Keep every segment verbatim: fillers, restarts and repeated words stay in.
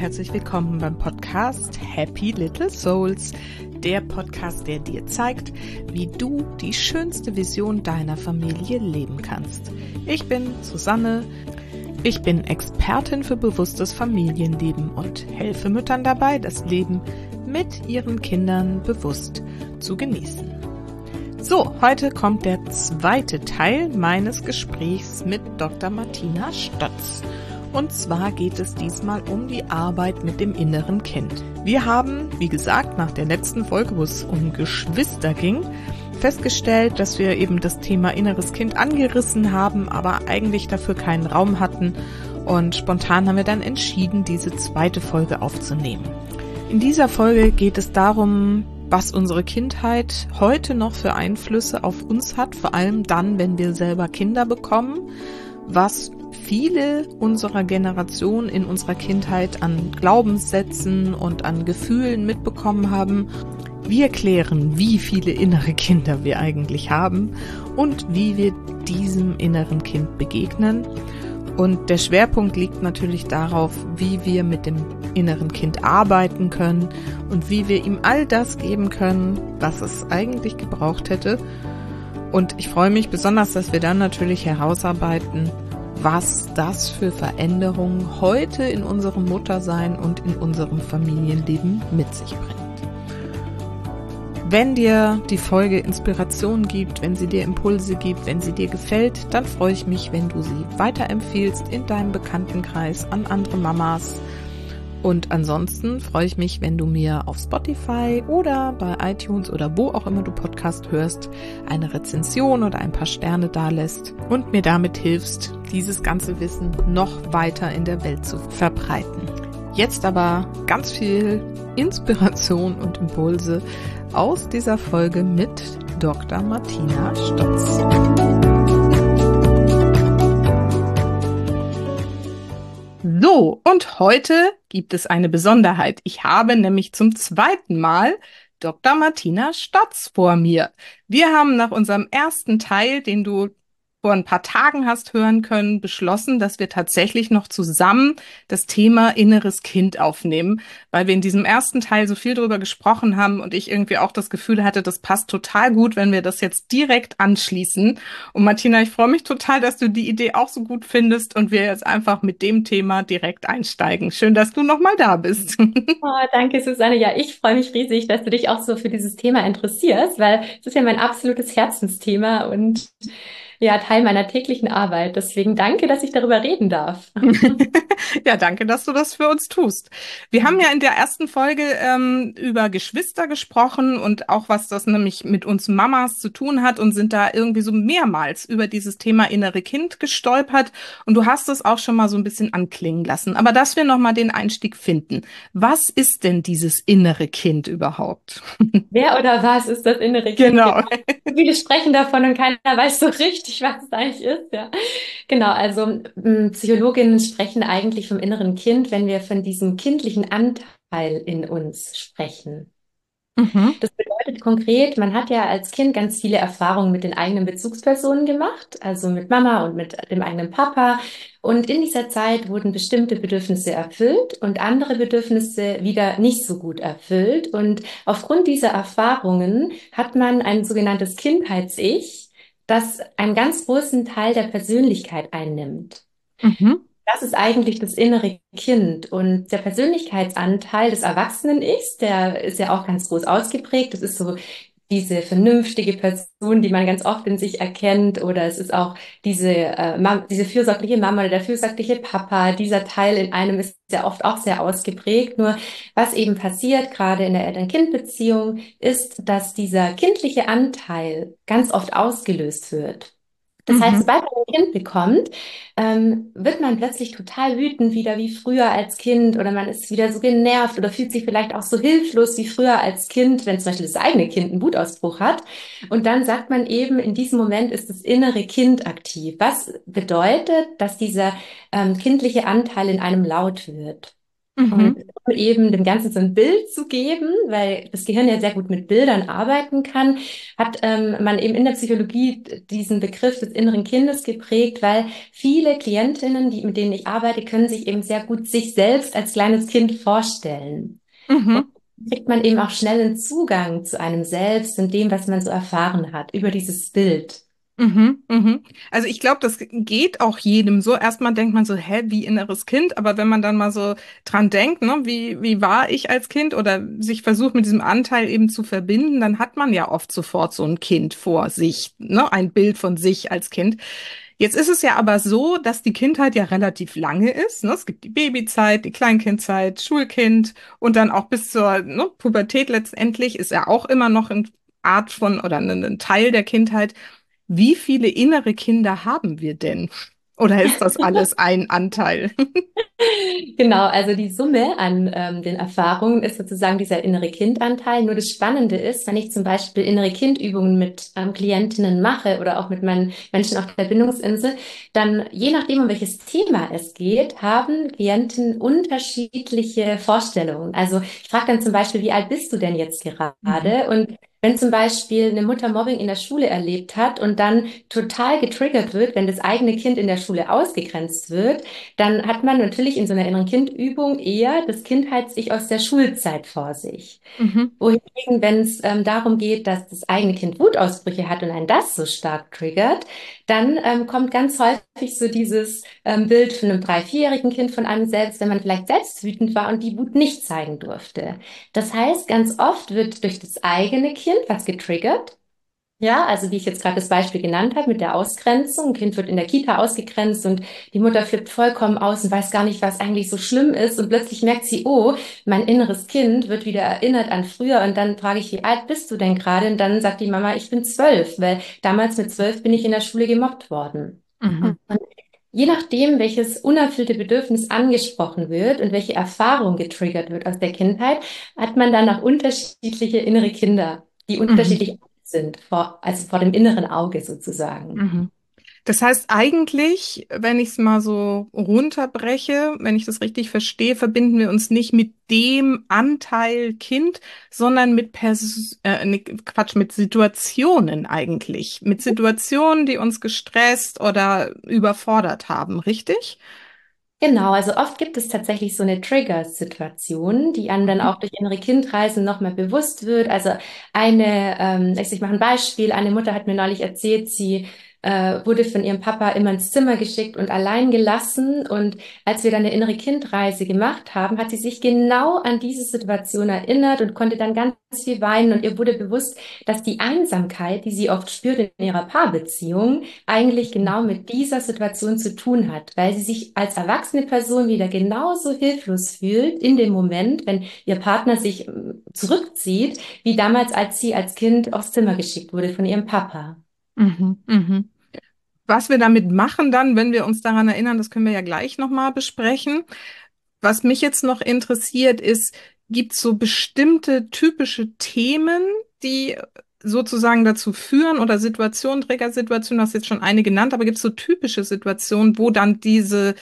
herzlich willkommen beim Podcast Happy Little Souls, der Podcast, der dir zeigt, wie du die schönste Vision deiner Familie leben kannst. Ich bin Susanne, ich bin Expertin für bewusstes Familienleben und helfe Müttern dabei, das Leben mit ihren Kindern bewusst zu genießen. So, heute kommt der zweite Teil meines Gesprächs mit Doktor Martina Stotz. Und zwar geht es diesmal um die Arbeit mit dem inneren Kind. Wir haben, wie gesagt, nach der letzten Folge, wo es um Geschwister ging, festgestellt, dass wir eben das Thema inneres Kind angerissen haben, aber eigentlich dafür keinen Raum hatten. Und spontan haben wir dann entschieden, diese zweite Folge aufzunehmen. In dieser Folge geht es darum, was unsere Kindheit heute noch für Einflüsse auf uns hat, vor allem dann, wenn wir selber Kinder bekommen, was viele unserer Generation in unserer Kindheit an Glaubenssätzen und an Gefühlen mitbekommen haben. Wir klären, wie viele innere Kinder wir eigentlich haben und wie wir diesem inneren Kind begegnen. Und der Schwerpunkt liegt natürlich darauf, wie wir mit dem inneren Kind arbeiten können und wie wir ihm all das geben können, was es eigentlich gebraucht hätte. Und ich freue mich besonders, dass wir dann natürlich herausarbeiten, was das für Veränderungen heute in unserem Muttersein und in unserem Familienleben mit sich bringt. Wenn dir die Folge Inspiration gibt, wenn sie dir Impulse gibt, wenn sie dir gefällt, dann freue ich mich, wenn du sie weiterempfiehlst in deinem Bekanntenkreis an andere Mamas. Und ansonsten freue ich mich, wenn du mir auf Spotify oder bei iTunes oder wo auch immer du Podcast hörst, eine Rezension oder ein paar Sterne dalässt und mir damit hilfst, dieses ganze Wissen noch weiter in der Welt zu verbreiten. Jetzt aber ganz viel Inspiration und Impulse aus dieser Folge mit Doktor Martina Stotz. So, und heute gibt es eine Besonderheit. Ich habe nämlich zum zweiten Mal Doktor Martina Stotz vor mir. Wir haben nach unserem ersten Teil, den du vor ein paar Tagen hast hören können, beschlossen, dass wir tatsächlich noch zusammen das Thema inneres Kind aufnehmen, weil wir in diesem ersten Teil so viel darüber gesprochen haben und ich irgendwie auch das Gefühl hatte, das passt total gut, wenn wir das jetzt direkt anschließen. Und Martina, ich freue mich total, dass du die Idee auch so gut findest und wir jetzt einfach mit dem Thema direkt einsteigen. Schön, dass du nochmal da bist. Oh, danke, Susanne. Ja, ich freue mich riesig, dass du dich auch so für dieses Thema interessierst, weil es ist ja mein absolutes Herzensthema und ja, Teil meiner täglichen Arbeit. Deswegen danke, dass ich darüber reden darf. Ja, danke, dass du das für uns tust. Wir haben ja in der ersten Folge ähm, über Geschwister gesprochen und auch, was das nämlich mit uns Mamas zu tun hat und sind da irgendwie so mehrmals über dieses Thema innere Kind gestolpert. Und du hast es auch schon mal so ein bisschen anklingen lassen. Aber dass wir nochmal den Einstieg finden. Was ist denn dieses innere Kind überhaupt? Wer oder was ist das innere Kind? Genau. Viele sprechen davon und keiner weiß so richtig, was es eigentlich ist. Ja. Genau, also m, Psychologinnen sprechen eigentlich vom inneren Kind, wenn wir von diesem kindlichen Anteil in uns sprechen. Mhm. Das bedeutet konkret, man hat ja als Kind ganz viele Erfahrungen mit den eigenen Bezugspersonen gemacht, also mit Mama und mit dem eigenen Papa. Und in dieser Zeit wurden bestimmte Bedürfnisse erfüllt und andere Bedürfnisse wieder nicht so gut erfüllt. Und aufgrund dieser Erfahrungen hat man ein sogenanntes Kindheits-Ich, das einen ganz großen Teil der Persönlichkeit einnimmt. Mhm. Das ist eigentlich das innere Kind und der Persönlichkeitsanteil des Erwachsenen-Ichs, der ist ja auch ganz groß ausgeprägt. Das ist so diese vernünftige Person, die man ganz oft in sich erkennt, oder es ist auch diese, äh, Mam diese fürsorgliche Mama oder der fürsorgliche Papa. Dieser Teil in einem ist ja oft auch sehr ausgeprägt. Nur was eben passiert, gerade in der Eltern-Kind-Beziehung, ist, dass dieser kindliche Anteil ganz oft ausgelöst wird. Das heißt, Mhm. sobald man ein Kind bekommt, ähm, wird man plötzlich total wütend wieder wie früher als Kind oder man ist wieder so genervt oder fühlt sich vielleicht auch so hilflos wie früher als Kind, wenn zum Beispiel das eigene Kind einen Wutausbruch hat. Und dann sagt man eben, in diesem Moment ist das innere Kind aktiv. Was bedeutet, dass dieser ähm, kindliche Anteil in einem laut wird. Und Mhm. um eben dem Ganzen so ein Bild zu geben, weil das Gehirn ja sehr gut mit Bildern arbeiten kann, hat ähm, man eben in der Psychologie diesen Begriff des inneren Kindes geprägt, weil viele Klientinnen, die, mit denen ich arbeite, können sich eben sehr gut sich selbst als kleines Kind vorstellen. Und Mhm. kriegt man eben auch schnell einen Zugang zu einem selbst und dem, was man so erfahren hat, über dieses Bild. Mhm, mhm. Also ich glaube, das geht auch jedem so. Erstmal denkt man so, hä, wie inneres Kind? Aber wenn man dann mal so dran denkt, ne, wie, wie war ich als Kind oder sich versucht mit diesem Anteil eben zu verbinden, dann hat man ja oft sofort so ein Kind vor sich, ne, ein Bild von sich als Kind. Jetzt ist es ja aber so, dass die Kindheit ja relativ lange ist. Ne? Es gibt die Babyzeit, die Kleinkindzeit, Schulkind und dann auch bis zur, ne, Pubertät letztendlich ist ja auch immer noch eine Art von oder ein ein Teil der Kindheit. Wie viele innere Kinder haben wir denn? Oder ist das alles ein Anteil? Genau, also die Summe an ähm, den Erfahrungen ist sozusagen dieser innere Kindanteil. Nur das Spannende ist, wenn ich zum Beispiel innere Kindübungen mit ähm, Klientinnen mache oder auch mit meinen Menschen auf der Bindungsinsel, dann je nachdem, um welches Thema es geht, haben Klientinnen unterschiedliche Vorstellungen. Also ich frage dann zum Beispiel, wie alt bist du denn jetzt Mhm. gerade? Und wenn zum Beispiel eine Mutter Mobbing in der Schule erlebt hat und dann total getriggert wird, wenn das eigene Kind in der Schule ausgegrenzt wird, dann hat man natürlich in so einer inneren Kindübung eher das Kindheits-Ich aus der Schulzeit vor sich. Mhm. Wohingegen, wenn es ähm, darum geht, dass das eigene Kind Wutausbrüche hat und einen das so stark triggert, dann ähm, kommt ganz häufig so dieses ähm, Bild von einem drei-, vierjährigen Kind von einem selbst, wenn man vielleicht selbst wütend war und die Wut nicht zeigen durfte. Das heißt, ganz oft wird durch das eigene Kind was getriggert. Ja, also wie ich jetzt gerade das Beispiel genannt habe mit der Ausgrenzung. Ein Kind wird in der Kita ausgegrenzt und die Mutter flippt vollkommen aus und weiß gar nicht, was eigentlich so schlimm ist. Und plötzlich merkt sie, oh, mein inneres Kind wird wieder erinnert an früher. Und dann frage ich, wie alt bist du denn gerade? Und dann sagt die Mama, ich bin zwölf, weil damals mit zwölf bin ich in der Schule gemobbt worden. Mhm. Und je nachdem, welches unerfüllte Bedürfnis angesprochen wird und welche Erfahrung getriggert wird aus der Kindheit, hat man dann auch unterschiedliche innere Kinder, die Mhm. unterschiedlich sind, vor, also vor dem inneren Auge sozusagen. Mhm. Das heißt eigentlich, wenn ich es mal so runterbreche, wenn ich das richtig verstehe, verbinden wir uns nicht mit dem Anteil Kind, sondern mit Pers äh, nee, Quatsch, mit Situationen eigentlich. Mit Situationen, die uns gestresst oder überfordert haben, richtig? Genau, also oft gibt es tatsächlich so eine Trigger-Situation, die einem dann auch durch innere Kindreisen nochmal bewusst wird. Also eine, ähm, ich mache ein Beispiel, eine Mutter hat mir neulich erzählt, sie äh, wurde von ihrem Papa immer ins Zimmer geschickt und allein gelassen. Und als wir dann eine innere Kindreise gemacht haben, hat sie sich genau an diese Situation erinnert und konnte dann ganz viel weinen. Und ihr wurde bewusst, dass die Einsamkeit, die sie oft spürt in ihrer Paarbeziehung, eigentlich genau mit dieser Situation zu tun hat, weil sie sich als erwachsene Person wieder genauso hilflos fühlt in dem Moment, wenn ihr Partner sich ähm, zurückzieht, wie damals, als sie als Kind aufs Zimmer geschickt wurde von ihrem Papa. Mhm. Mhm. Was wir damit machen dann, wenn wir uns daran erinnern, das können wir ja gleich nochmal besprechen. Was mich jetzt noch interessiert ist, gibt es so bestimmte typische Themen, die sozusagen dazu führen oder Situationen, Trägersituationen, du hast jetzt schon eine genannt, aber gibt es so typische Situationen, wo dann diese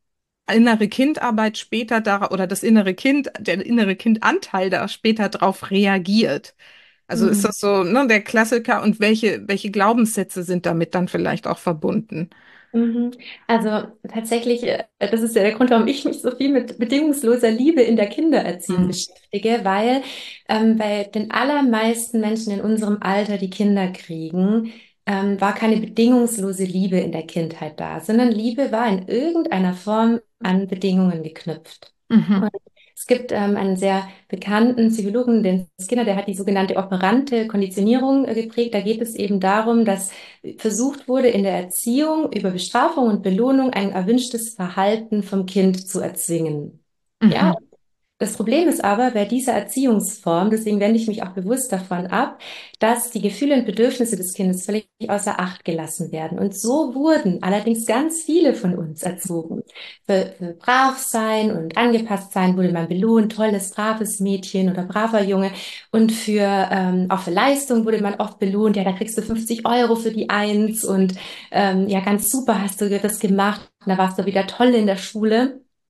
innere Kindarbeit später da oder das innere Kind, der innere Kindanteil da später drauf reagiert? Also ist Mhm. das so, ne, der Klassiker und welche, welche Glaubenssätze sind damit dann vielleicht auch verbunden? Mhm. Also tatsächlich, äh, das ist ja der Grund, warum ich mich so viel mit bedingungsloser Liebe in der Kindererziehung Mhm. beschäftige, weil ähm, bei den allermeisten Menschen in unserem Alter, die Kinder kriegen, ähm, war keine bedingungslose Liebe in der Kindheit da, sondern Liebe war in irgendeiner Form an Bedingungen geknüpft. Mhm. Und es gibt ähm, einen sehr bekannten Psychologen, den Skinner, der hat die sogenannte operante Konditionierung äh, geprägt. Da geht es eben darum, dass versucht wurde, in der Erziehung über Bestrafung und Belohnung ein erwünschtes Verhalten vom Kind zu erzwingen. Ja, Mhm. das Problem ist aber bei dieser Erziehungsform, deswegen wende ich mich auch bewusst davon ab, dass die Gefühle und Bedürfnisse des Kindes völlig außer Acht gelassen werden. Und so wurden allerdings ganz viele von uns erzogen. Für, für brav sein und angepasst sein wurde man belohnt, tolles, braves Mädchen oder braver Junge. Und für ähm, auch für Leistung wurde man oft belohnt. Ja, da kriegst du fünfzig Euro für die Eins und ähm, ja, ganz super hast du das gemacht. Da warst du wieder toll in der Schule.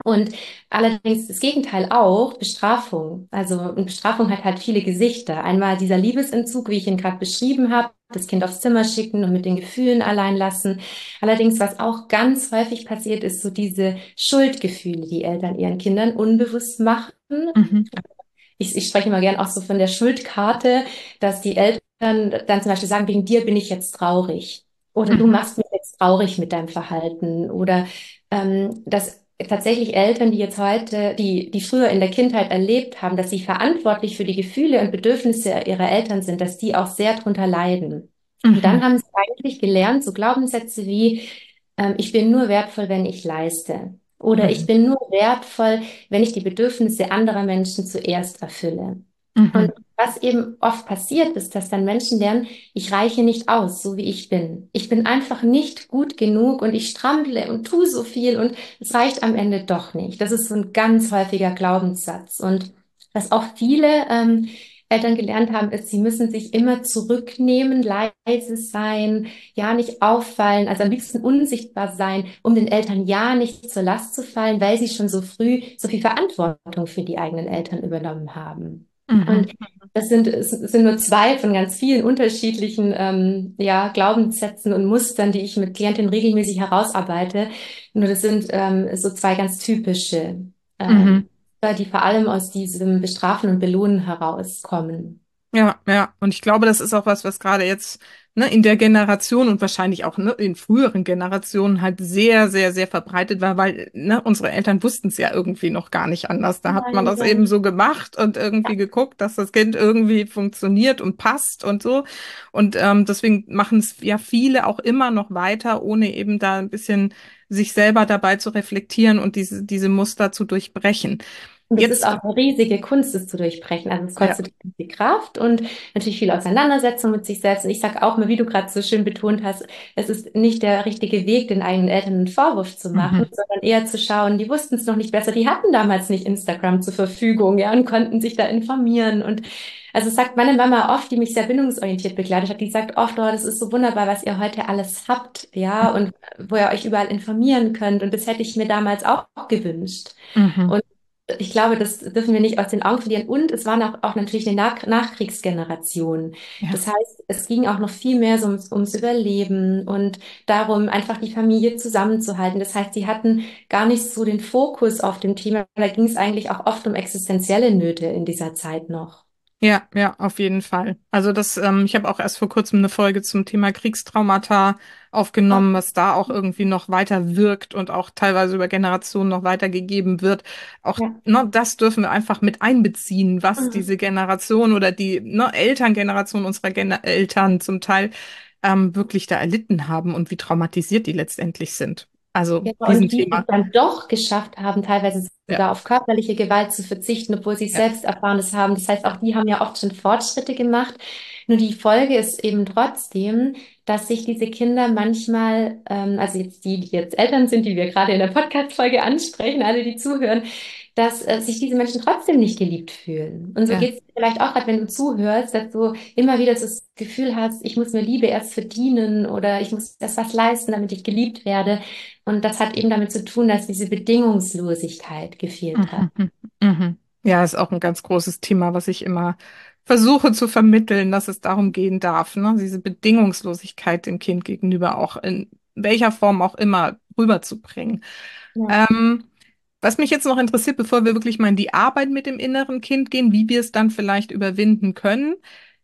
Und allerdings das Gegenteil auch, Bestrafung. Also und Bestrafung hat halt viele Gesichter. Einmal dieser Liebesentzug, wie ich ihn gerade beschrieben habe, das Kind aufs Zimmer schicken und mit den Gefühlen allein lassen. Allerdings, was auch ganz häufig passiert, ist so diese Schuldgefühle, die Eltern ihren Kindern unbewusst machen. Mhm. Ich, ich spreche immer gern auch so von der Schuldkarte, dass die Eltern dann zum Beispiel sagen, wegen dir bin ich jetzt traurig. Oder du Mhm. machst mich jetzt traurig mit deinem Verhalten. Oder ähm, dass tatsächlich Eltern, die jetzt heute, die, die früher in der Kindheit erlebt haben, dass sie verantwortlich für die Gefühle und Bedürfnisse ihrer Eltern sind, dass die auch sehr drunter leiden. Und dann Mhm. haben sie eigentlich gelernt, so Glaubenssätze wie, ähm, ich bin nur wertvoll, wenn ich leiste. Oder ich Mhm. bin nur wertvoll, wenn ich die Bedürfnisse anderer Menschen zuerst erfülle. Und Mhm. was eben oft passiert ist, dass dann Menschen lernen, ich reiche nicht aus, so wie ich bin. Ich bin einfach nicht gut genug und ich strample und tue so viel und es reicht am Ende doch nicht. Das ist so ein ganz häufiger Glaubenssatz. Und was auch viele ähm, Eltern gelernt haben, ist, sie müssen sich immer zurücknehmen, leise sein, ja nicht auffallen, also am liebsten unsichtbar sein, um den Eltern ja nicht zur Last zu fallen, weil sie schon so früh so viel Verantwortung für die eigenen Eltern übernommen haben. Mhm. Und das sind, es sind nur zwei von ganz vielen unterschiedlichen ähm, ja, Glaubenssätzen und Mustern, die ich mit Klientinnen regelmäßig herausarbeite. Nur das sind ähm, so zwei ganz typische, ähm, Mhm. die vor allem aus diesem Bestrafen und Belohnen herauskommen. Ja, ja. Und ich glaube, das ist auch was, was gerade jetzt, ne, in der Generation und wahrscheinlich auch, ne, in früheren Generationen halt sehr, sehr, sehr verbreitet war, weil, ne, unsere Eltern wussten es ja irgendwie noch gar nicht anders. Da hat man das Leider. eben so gemacht und irgendwie geguckt, dass das Kind irgendwie funktioniert und passt und so. Und ähm, deswegen machen es ja viele auch immer noch weiter, ohne eben da ein bisschen sich selber dabei zu reflektieren und diese, diese Muster zu durchbrechen. Und es ist Jetzt, auch eine riesige Kunst, es zu durchbrechen. Also es ja. kostet viel Kraft und natürlich viel Auseinandersetzung mit sich selbst. Und ich sage auch mal, wie du gerade so schön betont hast, es ist nicht der richtige Weg, den eigenen Eltern einen Vorwurf zu machen, Mhm. sondern eher zu schauen, die wussten es noch nicht besser, die hatten damals nicht Instagram zur Verfügung, ja, und konnten sich da informieren. Und also es sagt meine Mama oft, die mich sehr bindungsorientiert begleitet hat, die sagt oft, oh, das ist so wunderbar, was ihr heute alles habt, ja, und wo ihr euch überall informieren könnt. Und das hätte ich mir damals auch gewünscht. Mhm. Und ich glaube, das dürfen wir nicht aus den Augen verlieren. Und es waren auch, auch natürlich eine Nach Nachkriegsgeneration. Ja. Das heißt, es ging auch noch viel mehr so ums, ums Überleben und darum, einfach die Familie zusammenzuhalten. Das heißt, sie hatten gar nicht so den Fokus auf dem Thema. Da ging es eigentlich auch oft um existenzielle Nöte in dieser Zeit noch. Ja, ja, auf jeden Fall. Also das, ähm, ich habe auch erst vor kurzem eine Folge zum Thema Kriegstraumata aufgenommen, was da auch irgendwie noch weiter wirkt und auch teilweise über Generationen noch weitergegeben wird. Auch, Ja. ne, das dürfen wir einfach mit einbeziehen, was Mhm. diese Generation oder die, ne, Elterngeneration unserer Gener Eltern zum Teil ähm, wirklich da erlitten haben und wie traumatisiert die letztendlich sind. Also Ja, und wie sie es Riesenthema. dann doch geschafft haben, teilweise Ja, sogar auf körperliche Gewalt zu verzichten, obwohl sie es ja, selbst Erfahrenes haben. Das heißt, auch die haben ja oft schon Fortschritte gemacht. Nur die Folge ist eben trotzdem, dass sich diese Kinder manchmal, ähm, also jetzt die, die jetzt Eltern sind, die wir gerade in der Podcast-Folge ansprechen, alle, die zuhören, dass äh, sich diese Menschen trotzdem nicht geliebt fühlen. Und so ja. geht es vielleicht auch gerade, wenn du zuhörst, dass du immer wieder so das Gefühl hast, ich muss mir Liebe erst verdienen oder ich muss erst was leisten, damit ich geliebt werde. Und das hat eben damit zu tun, dass diese Bedingungslosigkeit gefehlt hat. Mhm, mhm, mhm. Ja, ist auch ein ganz großes Thema, was ich immer versuche zu vermitteln, dass es darum gehen darf, ne? Diese Bedingungslosigkeit dem Kind gegenüber auch in welcher Form auch immer rüberzubringen. Ja. Ähm, Was mich jetzt noch interessiert, bevor wir wirklich mal in die Arbeit mit dem inneren Kind gehen, wie wir es dann vielleicht überwinden können.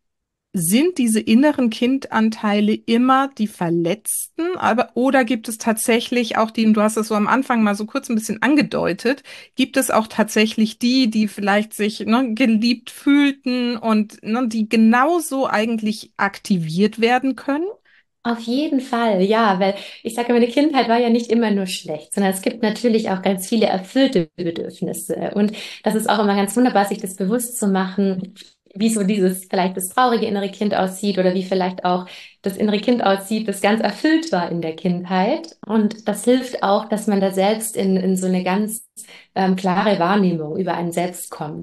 Sind diese inneren Kindanteile immer die Verletzten, aber oder gibt es tatsächlich auch die, und du hast es so am Anfang mal so kurz ein bisschen angedeutet, gibt es auch tatsächlich die, die vielleicht sich, ne, geliebt fühlten und, ne, die genauso eigentlich aktiviert werden können? Auf jeden Fall, ja, weil ich sage, meine Kindheit war ja nicht immer nur schlecht, sondern es gibt natürlich auch ganz viele erfüllte Bedürfnisse. Und das ist auch immer ganz wunderbar, sich das bewusst zu machen, wie so dieses vielleicht das traurige innere Kind aussieht oder wie vielleicht auch das innere Kind aussieht, das ganz erfüllt war in der Kindheit. Und das hilft auch, dass man da selbst in, in so eine ganz ähm, klare Wahrnehmung über einen selbst kommt.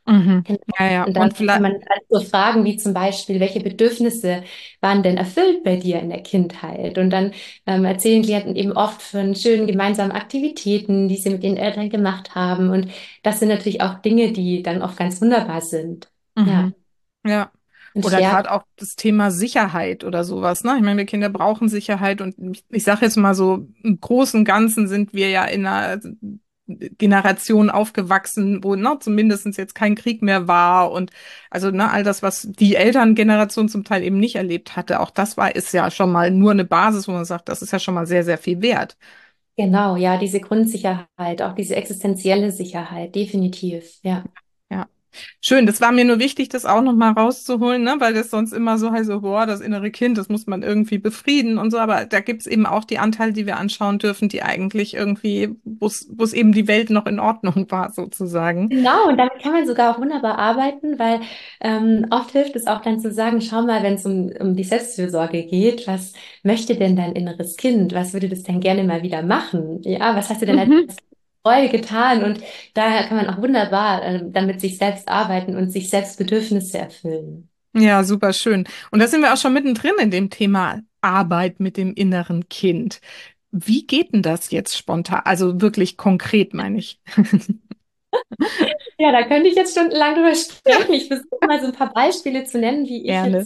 Mhm. Genau. Ja, ja. Und dann Und kann vielleicht, man also so Fragen wie zum Beispiel, welche Bedürfnisse waren denn erfüllt bei dir in der Kindheit? Und dann ähm, erzählen Klienten eben oft von schönen gemeinsamen Aktivitäten, die sie mit den Eltern gemacht haben. Und das sind natürlich auch Dinge, die dann oft ganz wunderbar sind. Ja, mhm. Ja. und Oder stärken. gerade auch das Thema Sicherheit oder sowas, ne? Ich meine, wir Kinder brauchen Sicherheit und ich, ich sage jetzt mal so, im Großen und Ganzen sind wir ja in einer Generation aufgewachsen, wo ne, zumindest jetzt kein Krieg mehr war und also ne, all das, was die Elterngeneration zum Teil eben nicht erlebt hatte, auch das war, ist ja schon mal nur eine Basis, wo man sagt, das ist ja schon mal sehr, sehr viel wert. Genau, ja, diese Grundsicherheit, auch diese existenzielle Sicherheit, definitiv, ja. Ja. Schön, das war mir nur wichtig, das auch noch mal rauszuholen, ne? Weil das sonst immer so heißt, so, boah, das innere Kind, das muss man irgendwie befrieden und so. Aber da gibt's eben auch die Anteile, die wir anschauen dürfen, die eigentlich irgendwie, wo es wo es eben die Welt noch in Ordnung war, sozusagen. Genau, und damit kann man sogar auch wunderbar arbeiten, weil ähm, oft hilft es auch dann zu sagen, schau mal, wenn es um, um die Selbstfürsorge geht, was möchte denn dein inneres Kind? Was würde das denn gerne mal wieder machen? Ja, was hast du denn als Mhm. Freude getan? Und da kann man auch wunderbar äh, dann mit sich selbst arbeiten und sich selbst Bedürfnisse erfüllen. Ja, super schön. Und da sind wir auch schon mittendrin in dem Thema Arbeit mit dem inneren Kind. Wie geht denn das jetzt spontan? Also wirklich konkret, meine ich. Ja, da könnte ich jetzt stundenlang drüber Ja, sprechen. Ich versuche mal so ein paar Beispiele zu nennen, wie ich gerne. jetzt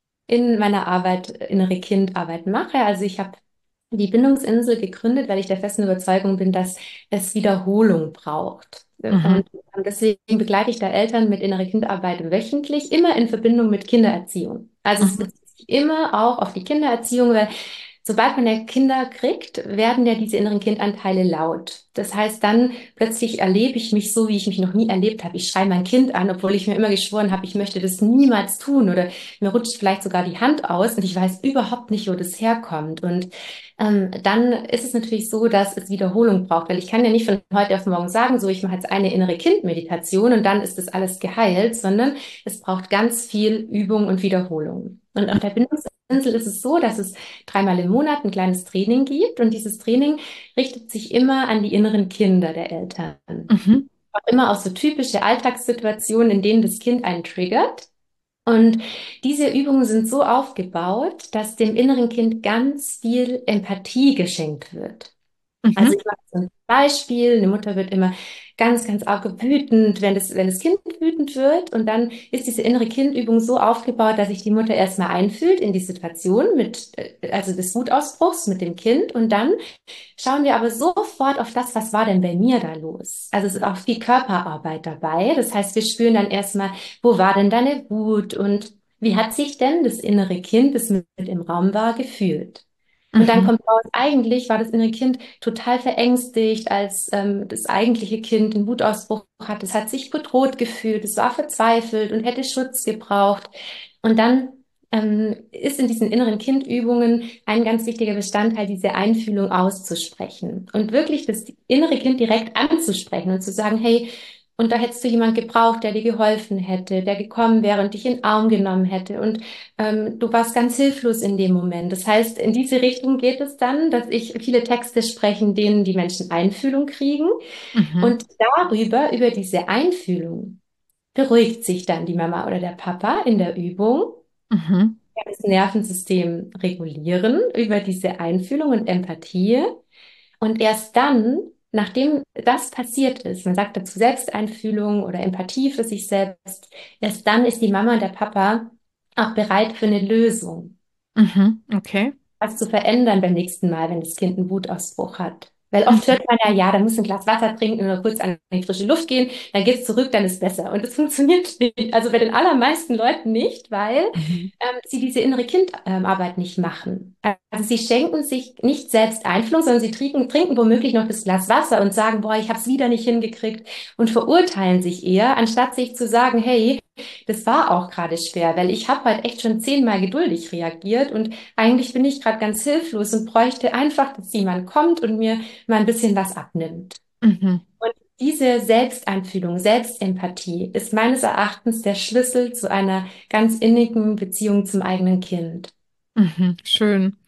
in meiner Arbeit, innere Kindarbeit mache. Also ich habe die Bindungsinsel gegründet, weil ich der festen Überzeugung bin, dass es Wiederholung braucht. Mhm. Und deswegen begleite ich da Eltern mit innere Kindarbeit wöchentlich, immer in Verbindung mit Kindererziehung. Also es Mhm. bezieht sich immer auch auf die Kindererziehung, weil sobald man ja Kinder kriegt, werden ja diese inneren Kindanteile laut. Das heißt, dann plötzlich erlebe ich mich so, wie ich mich noch nie erlebt habe. Ich schreie mein Kind an, obwohl ich mir immer geschworen habe, ich möchte das niemals tun. Oder mir rutscht vielleicht sogar die Hand aus und ich weiß überhaupt nicht, wo das herkommt. Und ähm, dann ist es natürlich so, dass es Wiederholung braucht, weil ich kann ja nicht von heute auf morgen sagen, so ich mache jetzt eine innere Kindmeditation und dann ist das alles geheilt, sondern es braucht ganz viel Übung und Wiederholung. Und auf der Bindungsinsel ist es so, dass es dreimal im Monat ein kleines Training gibt und dieses Training richtet sich immer an die inneren Kinder der Eltern. Mhm. Auch immer aus so typische Alltagssituationen, in denen das Kind einen triggert. Und diese Übungen sind so aufgebaut, dass dem inneren Kind ganz viel Empathie geschenkt wird. Also Mhm. ich mache so ein Beispiel. Eine Mutter wird immer ganz, ganz arg wütend, wenn das, wenn das Kind wütend wird. Und dann ist diese innere Kindübung so aufgebaut, dass sich die Mutter erstmal einfühlt in die Situation mit, äh, also des Wutausbruchs mit dem Kind. Und dann schauen wir aber sofort auf das, was war denn bei mir da los? Also es ist auch viel Körperarbeit dabei. Das heißt, wir spüren dann erstmal, wo war denn deine Wut und wie hat sich denn das innere Kind, das mit im Raum war, gefühlt? Und dann Mhm. kommt raus, eigentlich war das innere Kind total verängstigt, als ähm, das eigentliche Kind einen Wutausbruch hat. Es hat sich bedroht gefühlt, es war verzweifelt und hätte Schutz gebraucht. Und dann ähm, ist in diesen inneren Kindübungen ein ganz wichtiger Bestandteil, diese Einfühlung auszusprechen und wirklich das innere Kind direkt anzusprechen und zu sagen, hey, und da hättest du jemand gebraucht, der dir geholfen hätte, der gekommen wäre und dich in den Arm genommen hätte. Und ähm, du warst ganz hilflos in dem Moment. Das heißt, in diese Richtung geht es dann, dass ich viele Texte spreche, in denen die Menschen Einfühlung kriegen. Mhm. Und darüber, über diese Einfühlung, beruhigt sich dann die Mama oder der Papa in der Übung, Mhm. das Nervensystem regulieren über diese Einfühlung und Empathie. Und erst dann, nachdem das passiert ist, man sagt dazu Selbsteinfühlung oder Empathie für sich selbst, erst dann ist die Mama und der Papa auch bereit für eine Lösung, Mhm. Okay. was zu verändern beim nächsten Mal, wenn das Kind einen Wutausbruch hat. Weil oft Mhm. hört man ja, ja, da muss ein Glas Wasser trinken oder kurz an die frische Luft gehen, dann geht's zurück, dann ist besser. Und das funktioniert nicht. Also bei den allermeisten Leuten nicht, weil Mhm. ähm, sie diese innere Kindarbeit nicht machen. Also sie schenken sich nicht selbst Einfluss, sondern sie trinken, trinken womöglich noch das Glas Wasser und sagen, boah, ich habe es wieder nicht hingekriegt und verurteilen sich eher, anstatt sich zu sagen, hey, das war auch gerade schwer, weil ich habe halt echt schon zehnmal geduldig reagiert und eigentlich bin ich gerade ganz hilflos und bräuchte einfach, dass jemand kommt und mir mal ein bisschen was abnimmt. Mhm. Und diese Selbsteinfühlung, Selbstempathie ist meines Erachtens der Schlüssel zu einer ganz innigen Beziehung zum eigenen Kind. Mhm. Schön.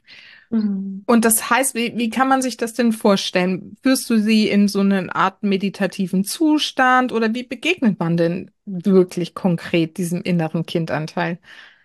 Mhm. Und das heißt, wie, wie kann man sich das denn vorstellen? Führst du sie in so eine Art meditativen Zustand oder wie begegnet man denn wirklich konkret diesem inneren Kindanteil?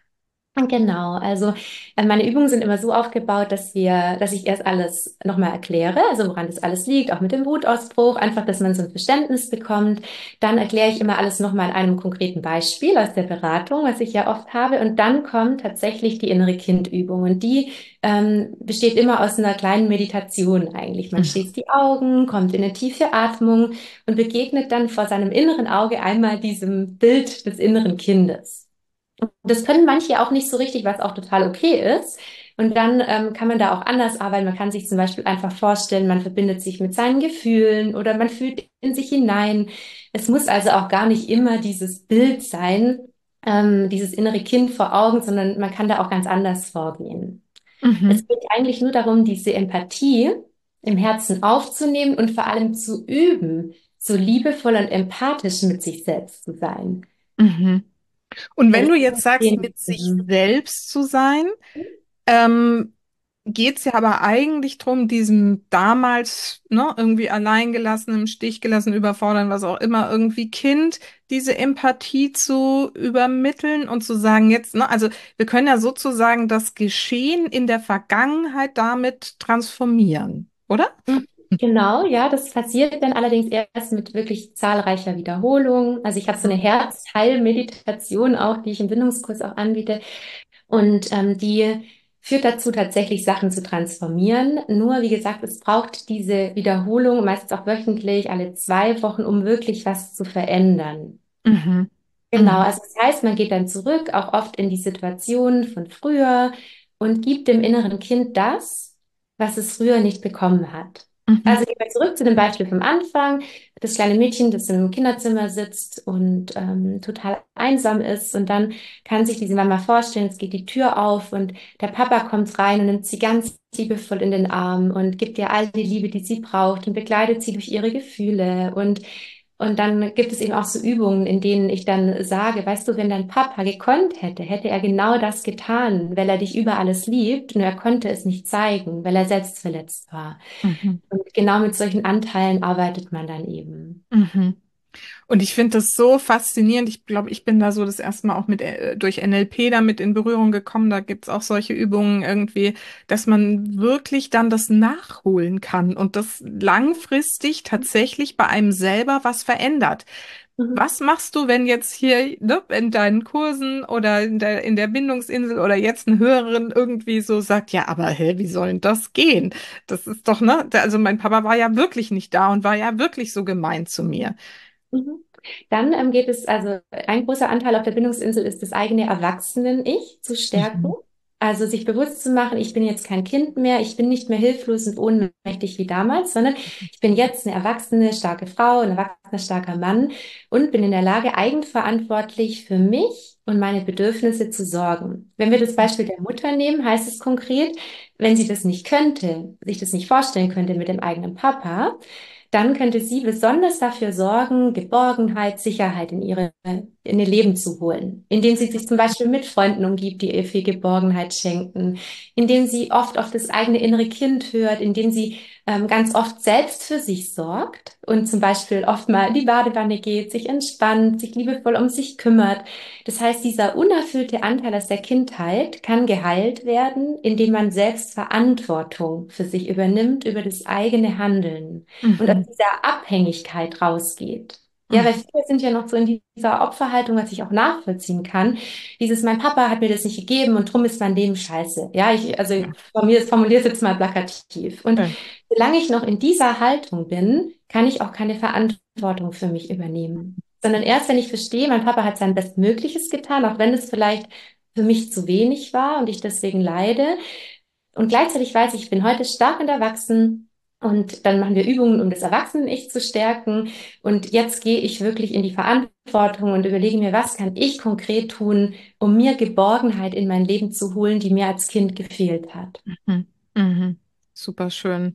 Genau, also äh, meine Übungen sind immer so aufgebaut, dass wir, dass ich erst alles nochmal erkläre, also woran das alles liegt, auch mit dem Wutausbruch, einfach, dass man so ein Verständnis bekommt. Dann erkläre ich immer alles nochmal in einem konkreten Beispiel aus der Beratung, was ich ja oft habe. Und dann kommt tatsächlich die innere Kindübung. Und die ähm, besteht immer aus einer kleinen Meditation eigentlich. Man schließt die Augen, kommt in eine tiefe Atmung und begegnet dann vor seinem inneren Auge einmal diesem Bild des inneren Kindes. Das können manche auch nicht so richtig, was auch total okay ist. Und dann ähm, kann man da auch anders arbeiten. Man kann sich zum Beispiel einfach vorstellen, man verbindet sich mit seinen Gefühlen oder man fühlt in sich hinein. Es muss also auch gar nicht immer dieses Bild sein, ähm, dieses innere Kind vor Augen, sondern man kann da auch ganz anders vorgehen. Es Mhm. geht eigentlich nur darum, diese Empathie im Herzen aufzunehmen und vor allem zu üben, so liebevoll und empathisch mit sich selbst zu sein. Mhm. Und Ja, wenn das du ist jetzt sagst, den, mit sich selbst zu sein, ähm, geht es ja aber eigentlich drum, diesem damals, ne, irgendwie alleingelassen, im Stich gelassen, überfordern, was auch immer, irgendwie Kind, diese Empathie zu übermitteln und zu sagen, jetzt, ne, also wir können ja sozusagen das Geschehen in der Vergangenheit damit transformieren, oder? Mhm. Genau, ja, das passiert dann allerdings erst mit wirklich zahlreicher Wiederholung. Also ich habe so eine Herzheilmeditation auch, die ich im Bindungskurs auch anbiete. Und ähm, die führt dazu, tatsächlich Sachen zu transformieren. Nur, wie gesagt, es braucht diese Wiederholung, meistens auch wöchentlich, alle zwei Wochen, um wirklich was zu verändern. Mhm. Genau, Mhm. also das heißt, man geht dann zurück, auch oft in die Situation von früher und gibt dem inneren Kind das, was es früher nicht bekommen hat. Mhm. Also gehen wir zurück zu dem Beispiel vom Anfang. Das kleine Mädchen, das im Kinderzimmer sitzt und ähm, total einsam ist. Und dann kann sich diese Mama vorstellen, es geht die Tür auf und der Papa kommt rein und nimmt sie ganz liebevoll in den Arm und gibt ihr all die Liebe, die sie braucht und begleitet sie durch ihre Gefühle. Und und dann gibt es eben auch so Übungen, in denen ich dann sage, weißt du, wenn dein Papa gekonnt hätte, hätte er genau das getan, weil er dich über alles liebt, nur er konnte es nicht zeigen, weil er selbst verletzt war. Mhm. Und genau mit solchen Anteilen arbeitet man dann eben. Mhm. Und ich finde das so faszinierend. Ich glaube, ich bin da so das erste Mal auch mit äh, durch N L P damit in Berührung gekommen. Da gibt's auch solche Übungen irgendwie, dass man wirklich dann das nachholen kann und das langfristig tatsächlich bei einem selber was verändert. Mhm. Was machst du, wenn jetzt hier, ne, in deinen Kursen oder in der, in der Bindungsinsel oder jetzt ein Hörerin irgendwie so sagt, ja, aber hä, wie soll denn das gehen? Das ist doch, ne? Also mein Papa war ja wirklich nicht da und war ja wirklich so gemein zu mir. Mhm. Dann ähm, geht es, also ein großer Anteil auf der Bindungsinsel ist, das eigene Erwachsenen-Ich zu stärken. Mhm. Also sich bewusst zu machen, ich bin jetzt kein Kind mehr, ich bin nicht mehr hilflos und ohnmächtig wie damals, sondern ich bin jetzt eine erwachsene, starke Frau, ein erwachsener, starker Mann und bin in der Lage, eigenverantwortlich für mich und meine Bedürfnisse zu sorgen. Wenn wir das Beispiel der Mutter nehmen, heißt es konkret, wenn sie das nicht könnte, sich das nicht vorstellen könnte mit dem eigenen Papa, dann könnte sie besonders dafür sorgen, Geborgenheit, Sicherheit in ihre, in ihr Leben zu holen, indem sie sich zum Beispiel mit Freunden umgibt, die ihr viel Geborgenheit schenken, indem sie oft auf das eigene innere Kind hört, indem sie ähm, ganz oft selbst für sich sorgt und zum Beispiel oft mal in die Badewanne geht, sich entspannt, sich liebevoll um sich kümmert. Das heißt, dieser unerfüllte Anteil aus der Kindheit kann geheilt werden, indem man selbst Verantwortung für sich übernimmt, über das eigene Handeln und aus Mhm. dieser Abhängigkeit rausgeht. Ja, Mhm. weil viele sind ja noch so in dieser Opferhaltung, was ich auch nachvollziehen kann. Dieses, mein Papa hat mir das nicht gegeben und drum ist mein Leben scheiße. Ja, ich, also ich Ja, formuliere formuliere es jetzt mal plakativ. Und schön. solange ich noch in dieser Haltung bin, kann ich auch keine Verantwortung für mich übernehmen. Sondern erst, wenn ich verstehe, mein Papa hat sein Bestmögliches getan, auch wenn es vielleicht für mich zu wenig war und ich deswegen leide, und gleichzeitig weiß ich, ich bin heute stark und erwachsen und dann machen wir Übungen, um das Erwachsenen-Ich zu stärken. Und jetzt gehe ich wirklich in die Verantwortung und überlege mir, was kann ich konkret tun, um mir Geborgenheit in mein Leben zu holen, die mir als Kind gefehlt hat. Mhm. Mhm. Super schön.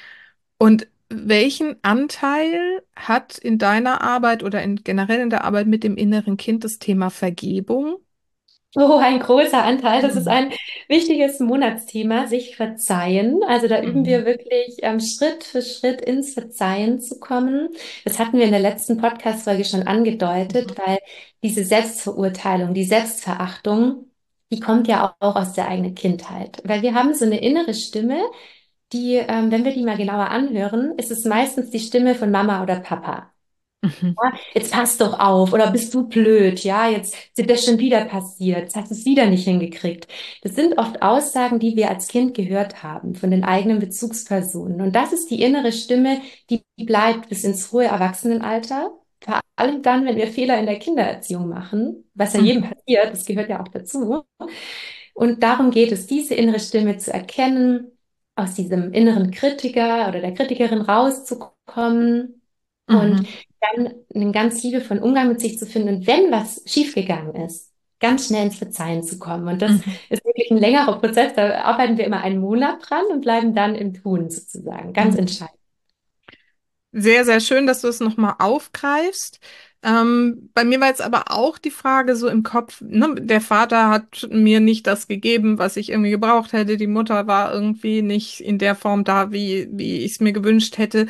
Und welchen Anteil hat in deiner Arbeit oder in, generell in der Arbeit mit dem inneren Kind das Thema Vergebung? Oh, ein großer Anteil. Das ist Mhm. ein wichtiges Monatsthema, sich verzeihen. Also da üben Mhm. wir wirklich ähm, Schritt für Schritt ins Verzeihen zu kommen. Das hatten wir in der letzten Podcast-Folge schon angedeutet, weil diese Selbstverurteilung, die Selbstverachtung, die kommt ja auch aus der eigenen Kindheit. Weil wir haben so eine innere Stimme, die, ähm, wenn wir die mal genauer anhören, ist es meistens die Stimme von Mama oder Papa. Mhm. Ja, jetzt pass doch auf oder bist du blöd, ja, jetzt sind das schon wieder passiert, jetzt hast du es wieder nicht hingekriegt. Das sind oft Aussagen, die wir als Kind gehört haben von den eigenen Bezugspersonen. Und das ist die innere Stimme, die bleibt bis ins hohe Erwachsenenalter. Vor allem dann, wenn wir Fehler in der Kindererziehung machen, was ja jedem Mhm. passiert, das gehört ja auch dazu. Und darum geht es, diese innere Stimme zu erkennen, aus diesem inneren Kritiker oder der Kritikerin rauszukommen und Mhm. dann einen ganz liebevollen Umgang mit sich zu finden und wenn was schiefgegangen ist, ganz schnell ins Verzeihen zu kommen. Und das Mhm. ist wirklich ein längerer Prozess. Da arbeiten wir immer einen Monat dran und bleiben dann im Tun sozusagen. Ganz Mhm. entscheidend. Sehr, sehr schön, dass du es nochmal aufgreifst. Ähm, bei mir war jetzt aber auch die Frage so im Kopf, ne, der Vater hat mir nicht das gegeben, was ich irgendwie gebraucht hätte. Die Mutter war irgendwie nicht in der Form da, wie, wie ich es mir gewünscht hätte.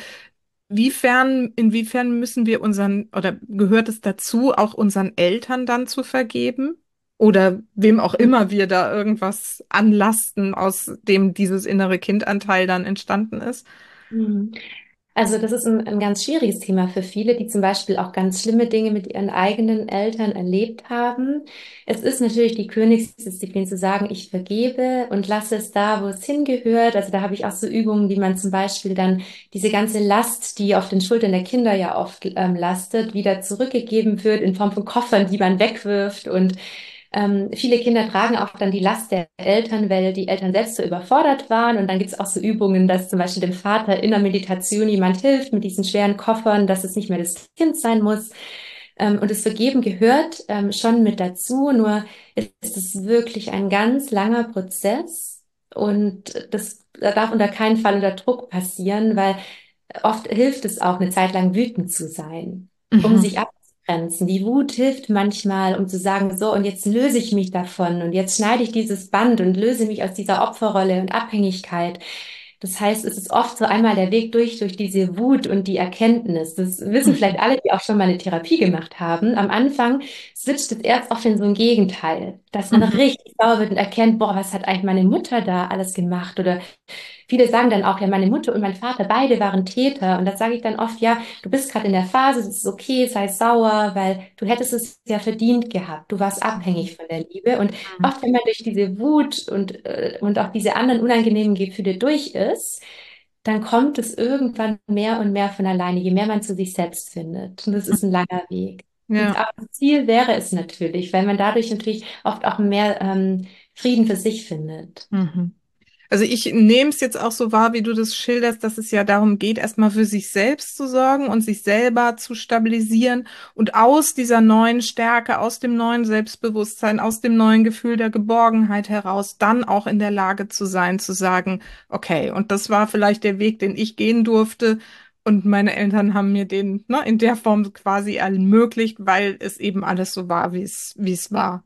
Wiefern, inwiefern müssen wir unseren, oder gehört es dazu, auch unseren Eltern dann zu vergeben? Oder wem auch immer wir da irgendwas anlasten, aus dem dieses innere Kindanteil dann entstanden ist? Mhm. Also das ist ein, ein ganz schwieriges Thema für viele, die zum Beispiel auch ganz schlimme Dinge mit ihren eigenen Eltern erlebt haben. Es ist natürlich die Königsdisziplin zu sagen, ich vergebe und lasse es da, wo es hingehört. Also da habe ich auch so Übungen, wie man zum Beispiel dann diese ganze Last, die auf den Schultern der Kinder ja oft ähm, lastet, wieder zurückgegeben wird in Form von Koffern, die man wegwirft und ähm, viele Kinder tragen auch dann die Last der Eltern, weil die Eltern selbst so überfordert waren. Und dann gibt es auch so Übungen, dass zum Beispiel dem Vater in der Meditation jemand hilft mit diesen schweren Koffern, dass es nicht mehr das Kind sein muss. Ähm, und das Vergeben gehört ähm, schon mit dazu, nur ist es wirklich ein ganz langer Prozess. Und das darf unter keinen Fall unter Druck passieren, weil oft hilft es auch, eine Zeit lang wütend zu sein, um Mhm. sich abzugrenzen. Die Wut hilft manchmal, um zu sagen, so, und jetzt löse ich mich davon und jetzt schneide ich dieses Band und löse mich aus dieser Opferrolle und Abhängigkeit. Das heißt, es ist oft so einmal der Weg durch, durch diese Wut und die Erkenntnis. Das wissen vielleicht Mhm. alle, die auch schon mal eine Therapie gemacht haben. Am Anfang switcht es erst oft in so ein Gegenteil, dass man Mhm. richtig sauer wird und erkennt, boah, was hat eigentlich meine Mutter da alles gemacht? Oder viele sagen dann auch, ja, meine Mutter und mein Vater, beide waren Täter. Und das sage ich dann oft, ja, du bist gerade in der Phase, es ist okay, sei sauer, weil du hättest es ja verdient gehabt. Du warst abhängig von der Liebe. Und Mhm. oft, wenn man durch diese Wut und, äh, und auch diese anderen unangenehmen Gefühle durch ist, dann kommt es irgendwann mehr und mehr von alleine, je mehr man zu sich selbst findet. Und das ist ein langer Weg. Und Ja. auch das Ziel wäre es natürlich, weil man dadurch natürlich oft auch mehr ähm, Frieden für sich findet. Mhm. Also ich nehme es jetzt auch so wahr, wie du das schilderst, dass es ja darum geht, erstmal für sich selbst zu sorgen und sich selber zu stabilisieren und aus dieser neuen Stärke, aus dem neuen Selbstbewusstsein, aus dem neuen Gefühl der Geborgenheit heraus dann auch in der Lage zu sein, zu sagen, okay, und das war vielleicht der Weg, den ich gehen durfte. Und meine Eltern haben mir den, ne, in der Form quasi ermöglicht, weil es eben alles so war, wie es, wie es war.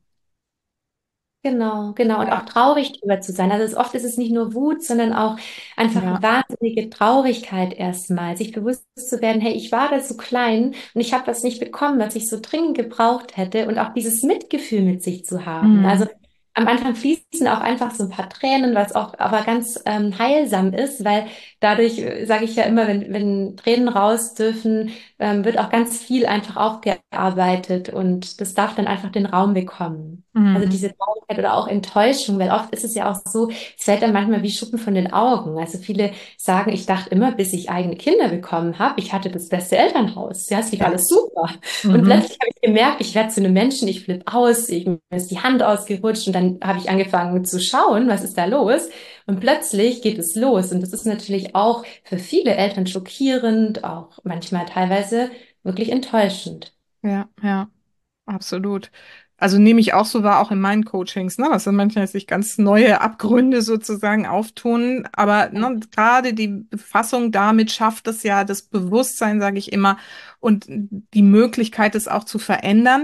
Genau, genau. Und auch Ja, traurig drüber zu sein. Also es, oft ist es nicht nur Wut, sondern auch einfach ja. wahnsinnige Traurigkeit erstmal. Sich bewusst zu werden, hey, ich war da so klein und ich habe das nicht bekommen, was ich so dringend gebraucht hätte. Und auch dieses Mitgefühl mit sich zu haben. Also Mhm. am Anfang fließen auch einfach so ein paar Tränen, was auch aber ganz ähm, heilsam ist, weil dadurch, äh, sage ich ja immer, wenn, wenn Tränen raus dürfen, ähm, wird auch ganz viel einfach aufgearbeitet und das darf dann einfach den Raum bekommen. Also Mhm. diese Traurigkeit oder auch Enttäuschung, weil oft ist es ja auch so, es fällt dann manchmal wie Schuppen von den Augen. Also viele sagen, ich dachte immer, bis ich eigene Kinder bekommen habe, ich hatte das beste Elternhaus. Ja, es lief alles super. Und Mhm. plötzlich habe ich gemerkt, ich werde zu einem Menschen, ich flippe aus, ich, mir ist die Hand ausgerutscht und dann habe ich angefangen zu schauen, was ist da los? Und plötzlich geht es los. Und das ist natürlich auch für viele Eltern schockierend, auch manchmal teilweise wirklich enttäuschend. Ja, ja. Absolut. Also nehme ich auch so wahr, auch in meinen Coachings, ne, dass dann manchmal sich ganz neue Abgründe sozusagen auftun. Aber ne, gerade die Befassung damit schafft es ja das Bewusstsein, sage ich immer, und die Möglichkeit, es auch zu verändern.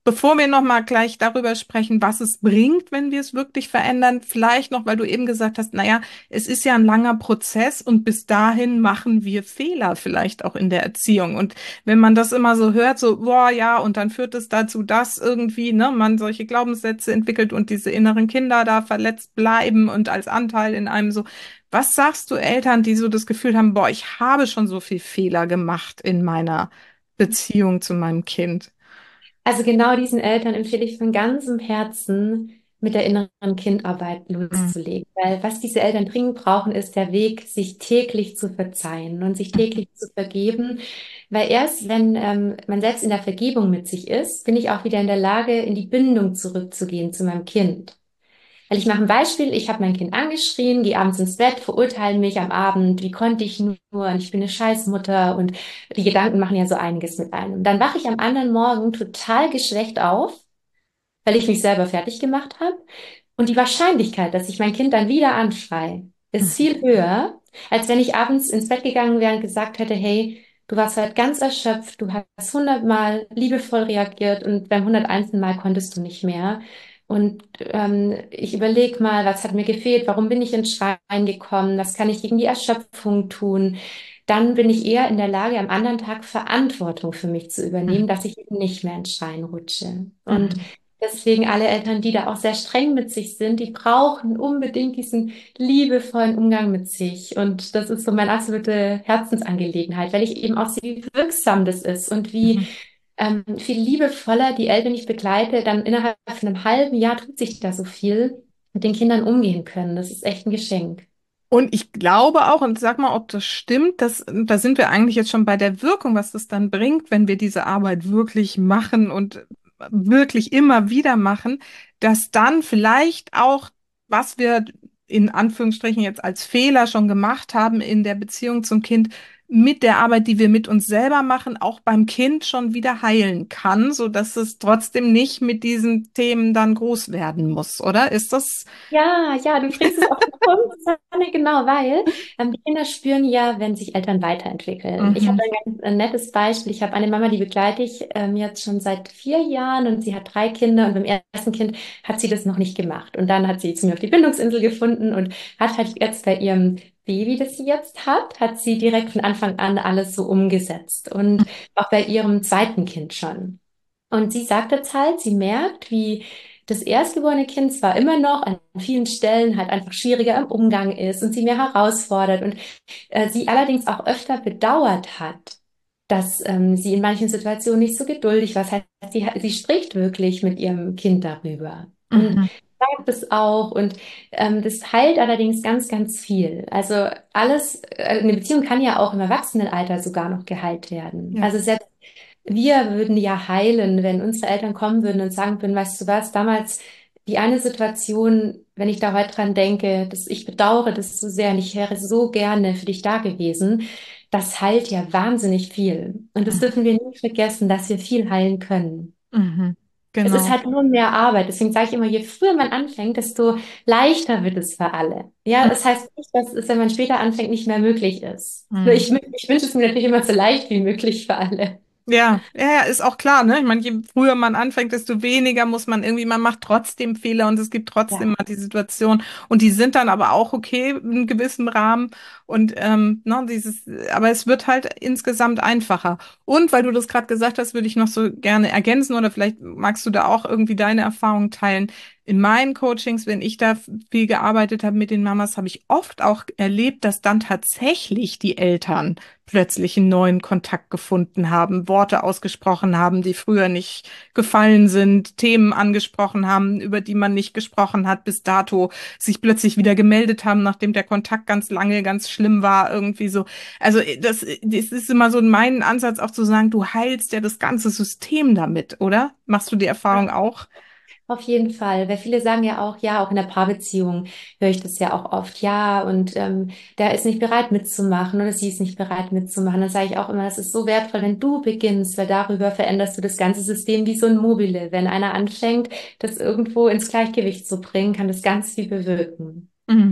Bevor wir noch mal gleich darüber sprechen, was es bringt, wenn wir es wirklich verändern, vielleicht noch, weil du eben gesagt hast, naja, es ist ja ein langer Prozess und bis dahin machen wir Fehler vielleicht auch in der Erziehung. Und wenn man das immer so hört, so, boah, ja, und dann führt es dazu, dass irgendwie, ne, man solche Glaubenssätze entwickelt und diese inneren Kinder da verletzt bleiben und als Anteil in einem so. Was sagst du Eltern, die so das Gefühl haben, boah, ich habe schon so viel Fehler gemacht in meiner Beziehung zu meinem Kind? Also genau diesen Eltern empfehle ich von ganzem Herzen, mit der inneren Kindarbeit Mhm. loszulegen. Weil was diese Eltern dringend brauchen, ist der Weg, sich täglich zu verzeihen und sich täglich zu vergeben. Weil erst wenn ähm, man selbst in der Vergebung mit sich ist, bin ich auch wieder in der Lage, in die Bindung zurückzugehen zu meinem Kind. Weil ich mache ein Beispiel, ich habe mein Kind angeschrien, gehe abends ins Bett, verurteile mich am Abend, wie konnte ich nur, und ich bin eine Scheißmutter und die Gedanken machen ja so einiges mit einem. Dann wache ich am anderen Morgen total geschwächt auf, weil ich mich selber fertig gemacht habe. Und die Wahrscheinlichkeit, dass ich mein Kind dann wieder anschreie, ist viel höher, als wenn ich abends ins Bett gegangen wäre und gesagt hätte, hey, du warst heute ganz erschöpft, du hast hundertmal liebevoll reagiert und beim hunderteinsten Mal konntest du nicht mehr. Und ähm, ich überlege mal, was hat mir gefehlt, warum bin ich ins Schreien gekommen, was kann ich gegen die Erschöpfung tun. Dann bin ich eher in der Lage, am anderen Tag Verantwortung für mich zu übernehmen, dass ich eben nicht mehr ins Schreien rutsche. Und Mhm. deswegen alle Eltern, die da auch sehr streng mit sich sind, die brauchen unbedingt diesen liebevollen Umgang mit sich. Und das ist so meine absolute Herzensangelegenheit, weil ich eben auch sehe, wie wirksam das ist und wie Mhm. ähm, viel liebevoller die Eltern, die ich begleite, dann innerhalb von einem halben Jahr tut sich da so viel, mit den Kindern umgehen können. Das ist echt ein Geschenk. Und ich glaube auch, und sag mal, ob das stimmt, dass, da sind wir eigentlich jetzt schon bei der Wirkung, was das dann bringt, wenn wir diese Arbeit wirklich machen und wirklich immer wieder machen, dass dann vielleicht auch, was wir in Anführungsstrichen jetzt als Fehler schon gemacht haben in der Beziehung zum Kind, mit der Arbeit, die wir mit uns selber machen, auch beim Kind schon wieder heilen kann, so dass es trotzdem nicht mit diesen Themen dann groß werden muss, oder? Ist das? Ja, ja, du bringst es auf den Punkt, Susanne, genau, weil ähm, die Kinder spüren ja, wenn sich Eltern weiterentwickeln. Ich habe Mhm. ein ganz ein nettes Beispiel. Ich habe eine Mama, die begleite ich ähm, jetzt schon seit vier Jahren und sie hat drei Kinder und beim ersten Kind hat sie das noch nicht gemacht. Und dann hat sie zu mir auf die Bindungsinsel gefunden und hat halt jetzt bei ihrem Baby, das sie jetzt hat, hat sie direkt von Anfang an alles so umgesetzt und auch bei ihrem zweiten Kind schon. Und sie sagt jetzt halt, sie merkt, wie das erstgeborene Kind zwar immer noch an vielen Stellen halt einfach schwieriger im Umgang ist und sie mehr herausfordert und äh, sie allerdings auch öfter bedauert hat, dass ähm, sie in manchen Situationen nicht so geduldig war. Das heißt, sie, sie spricht wirklich mit ihrem Kind darüber und Mhm. sagt es auch und ähm, das heilt allerdings ganz, ganz viel. Also alles, äh, eine Beziehung kann ja auch im Erwachsenenalter sogar noch geheilt werden. Ja. Also selbst wir würden ja heilen, wenn unsere Eltern kommen würden und sagen würden, weißt du was, damals die eine Situation, wenn ich da heute dran denke, dass ich bedauere das so sehr und ich wäre so gerne für dich da gewesen, das heilt ja wahnsinnig viel. Und das dürfen wir nie vergessen, dass wir viel heilen können. Mhm. Es ist Genau. halt nur mehr Arbeit. Deswegen sage ich immer, je früher man anfängt, desto leichter wird es für alle. Ja, das heißt nicht, dass es, wenn man später anfängt, nicht mehr möglich ist. Nur Mhm. ich, ich wünsche es mir natürlich immer so leicht wie möglich für alle. Ja, ja, ja, ist auch klar, ne? Ich meine, je früher man anfängt, desto weniger muss man irgendwie, man macht trotzdem Fehler und es gibt trotzdem Ja. mal die Situation und die sind dann aber auch okay in einem gewissen Rahmen und ähm, ne, dieses, aber es wird halt insgesamt einfacher. Und weil du das gerade gesagt hast, würde ich noch so gerne ergänzen oder vielleicht magst du da auch irgendwie deine Erfahrungen teilen. In meinen Coachings, wenn ich da viel gearbeitet habe mit den Mamas, habe ich oft auch erlebt, dass dann tatsächlich die Eltern plötzlich einen neuen Kontakt gefunden haben, Worte ausgesprochen haben, die früher nicht gefallen sind, Themen angesprochen haben, über die man nicht gesprochen hat bis dato, sich plötzlich wieder gemeldet haben, nachdem der Kontakt ganz lange ganz schlimm war, irgendwie so. Also das, das ist immer so mein Ansatz auch zu sagen, du heilst ja das ganze System damit, oder? Machst du die Erfahrung auch? Auf jeden Fall, weil viele sagen ja auch, ja, auch in der Paarbeziehung höre ich das ja auch oft, ja, und ähm, der ist nicht bereit mitzumachen oder sie ist nicht bereit mitzumachen. Dann sage ich auch immer, das ist so wertvoll, wenn du beginnst, weil darüber veränderst du das ganze System wie so ein Mobile. Wenn einer anfängt, das irgendwo ins Gleichgewicht zu bringen, kann das ganz viel bewirken. Ja. Mhm.